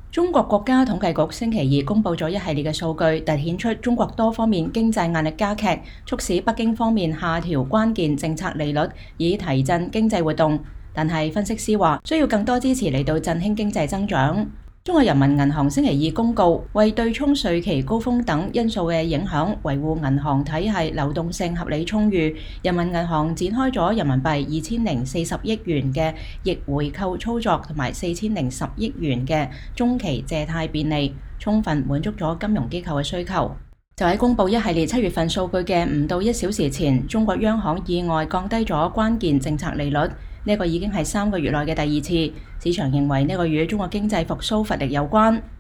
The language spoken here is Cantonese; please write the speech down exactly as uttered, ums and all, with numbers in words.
中國國家統計局星期二公佈咗一系列嘅數據，凸顯出中國多方面經濟壓力加劇，促使北京方面下調關鍵政策利率，以提振經濟活動。但係分析師話，需要更多支持嚟到振興經濟增長。中國人民銀行星期二公告，為對沖稅期高峰等因素嘅影響，維護銀行體系流動性合理充裕，人民銀行展開咗人民幣二千零四十億元嘅逆回購操作，同埋四千零十億元嘅中期借貸便利，充分滿足咗金融機構嘅需求。就喺公佈一系列七月份數據嘅唔到一小時前，中國央行意外降低咗關鍵政策利率，呢、這個已經係三個月內嘅第二次。市場認為呢個與中國經濟復甦乏力有關。